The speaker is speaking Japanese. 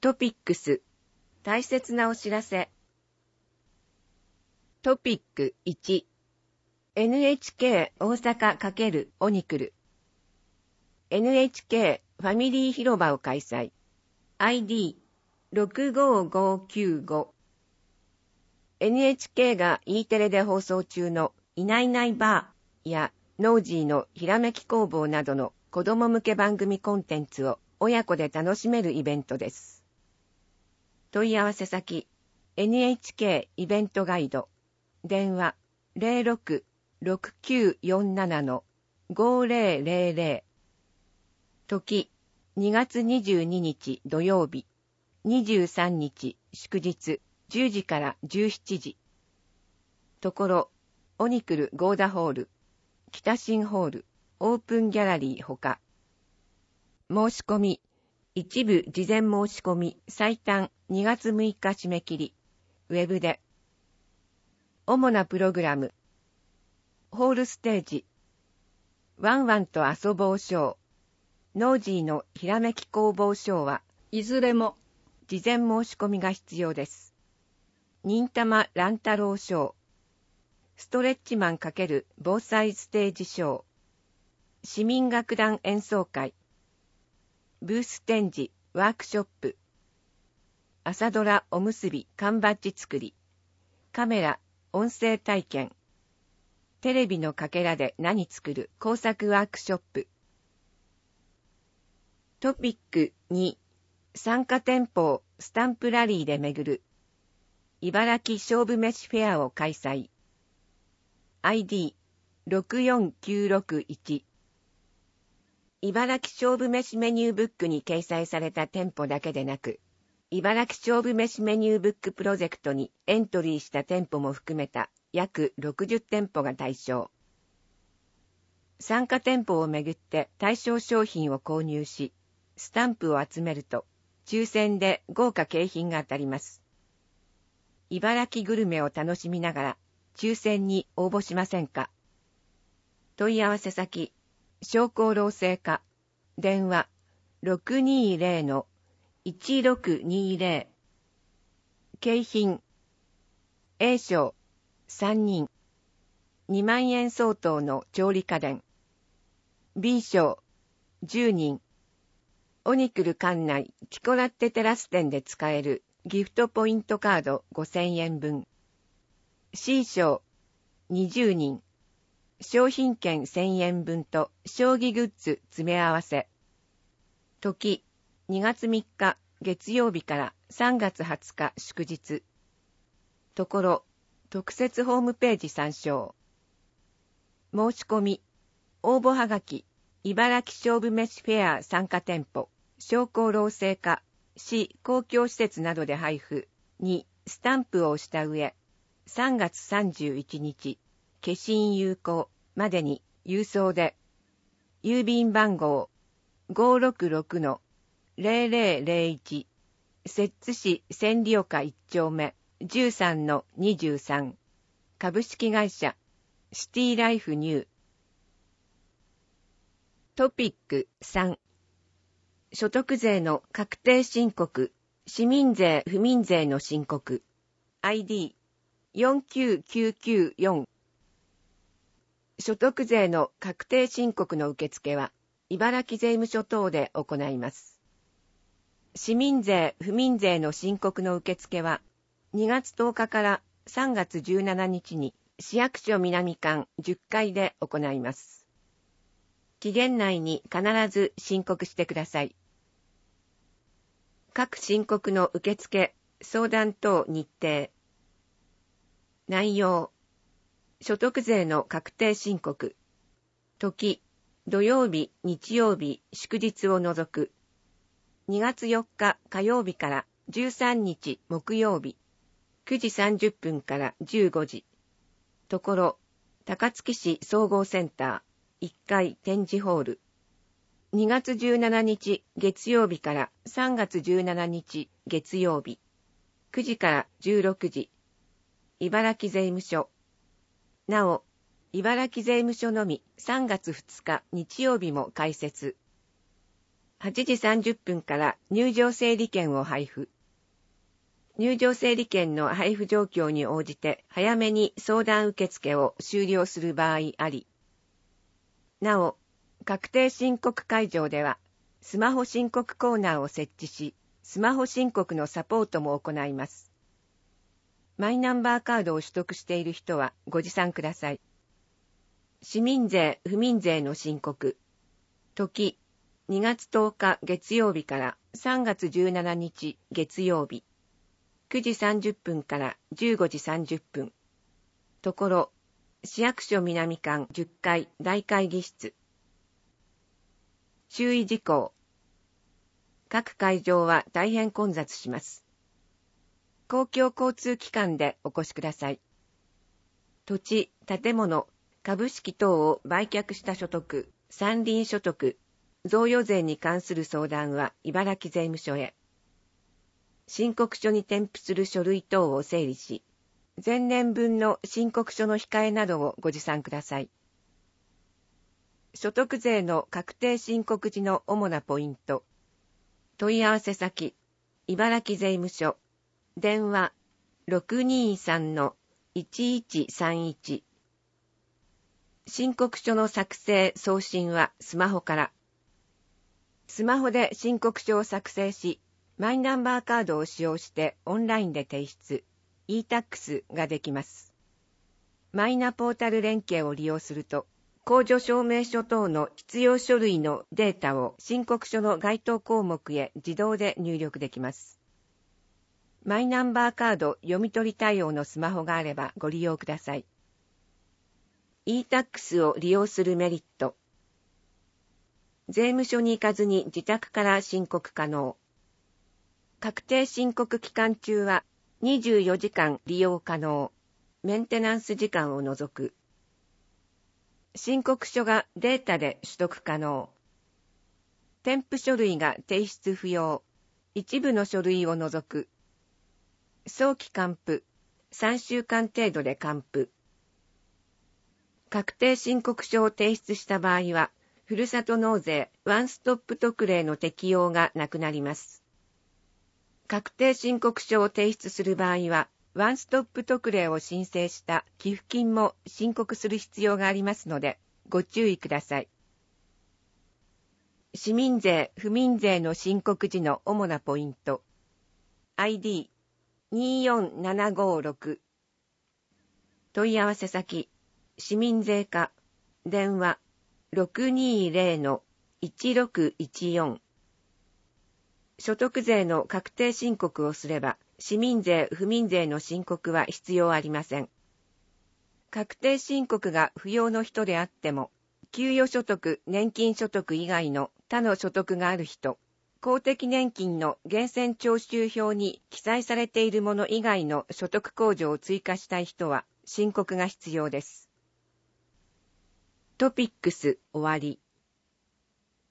トピックス、大切なお知らせ。トピック1、NHK 大阪×オニクル。NHK ファミリー広場を開催。ID65595。NHK が E テレで放送中のいないいないばーやノージーのひらめき工房などの子供向け番組コンテンツを親子で楽しめるイベントです。問い合わせ先 NHK イベントガイド電話 066947-5000 時2月22日土曜日23日祝日10時から17時ところオニクルゴーダホール北新ホールオープンギャラリーほか申し込み一部事前申し込み最短2月6日締め切りウェブで主なプログラムホールステージワンワンと遊ぼうショーノージーのひらめき工房ショーはいずれも事前申し込みが必要です。忍たま乱太郎ショーストレッチマン×防災ステージショー市民楽団演奏会ブース展示ワークショップ朝ドラおむすび缶バッジ作りカメラ音声体験テレビのかけらで何作る工作ワークショップトピック2参加店舗をスタンプラリーで巡る茨城勝負飯フェアを開催 ID64961茨城勝負飯メニューブックに掲載された店舗だけでなく茨城勝負飯メニューブックプロジェクトにエントリーした店舗も含めた約60店舗が対象。参加店舗をめぐって対象商品を購入し、スタンプを集めると、抽選で豪華景品が当たります。茨城グルメを楽しみながら、抽選に応募しませんか？問い合わせ先、商工労政課、電話 620-1620 景品 A 賞3人2万円相当の調理家電 B 賞10人オニクル館内キコラッテテラス店で使えるギフトポイントカード5000円分 C 賞20人商品券1000円分と将棋グッズ詰め合わせ時2月3日月曜日から3月20日祝日ところ特設ホームページ参照申し込み応募はがき茨城勝負飯フェア参加店舗商工労政課市公共施設などで配布にスタンプを押した上3月31日消印有効までに郵送で郵便番号 566-0001 摂津市千里丘1丁目 13-23 株式会社シティライフニュートピック3所得税の確定申告市民税不民税の申告 ID49994 所得税の確定申告の受付は茨城税務署等で行います。市民税不民税の申告の受付は2月10日から3月17日に市役所南館10階で行います。期限内に必ず申告してください。各申告の受付、相談等日程。内容。所得税の確定申告。時、土曜日、日曜日、祝日を除く。2月4日火曜日から13日木曜日。9時30分から15時。ところ、高槻市総合センター、1階展示ホール。2月17日月曜日から3月17日月曜日。9時から16時。茨城税務署。なお、茨城税務署のみ3月2日日曜日も開設。 8時30分から入場整理券を配布。入場整理券の配布状況に応じて早めに相談受付を終了する場合あり。なお、確定申告会場ではスマホ申告コーナーを設置し、スマホ申告のサポートも行います。マイナンバーカードを取得している人はご持参ください。市民税・不民税の申告。時、2月10日月曜日から3月17日月曜日。9時30分から15時30分。ところ、市役所南館10階大会議室。注意事項。各会場は大変混雑します。公共交通機関でお越しください。土地、建物、株式等を売却した所得、山林所得、贈与税に関する相談は茨城税務署へ。申告書に添付する書類等を整理し、前年分の申告書の控えなどをご持参ください。所得税の確定申告時の主なポイント。問い合わせ先、茨城税務署、電話 623-1131。申告書の作成・送信はスマホから。スマホで申告書を作成し、マイナンバーカードを使用してオンラインで提出、e-tax ができます。マイナポータル連携を利用すると、控除証明書等の必要書類のデータを申告書の該当項目へ自動で入力できます。マイナンバーカード読み取り対応のスマホがあればご利用ください。e-tax を利用するメリット。税務署に行かずに自宅から申告可能。確定申告期間中は24時間利用可能。メンテナンス時間を除く。申告書がデータで取得可能。添付書類が提出不要。一部の書類を除く。早期還付。3週間程度で還付。確定申告書を提出した場合は、ふるさと納税ワンストップ特例の適用がなくなります。確定申告書を提出する場合は、ワンストップ特例を申請した寄付金も申告する必要がありますので、ご注意ください。市民税・不民税の申告時の主なポイント。ID24756。問い合わせ先、市民税課、電話 620-1614。所得税の確定申告をすれば、市民税・不民税の申告は必要ありません。確定申告が不要の人であっても、給与所得・年金所得以外の他の所得がある人、公的年金の源泉徴収票に記載されているもの以外の所得控除を追加したい人は申告が必要です。トピックス終わり。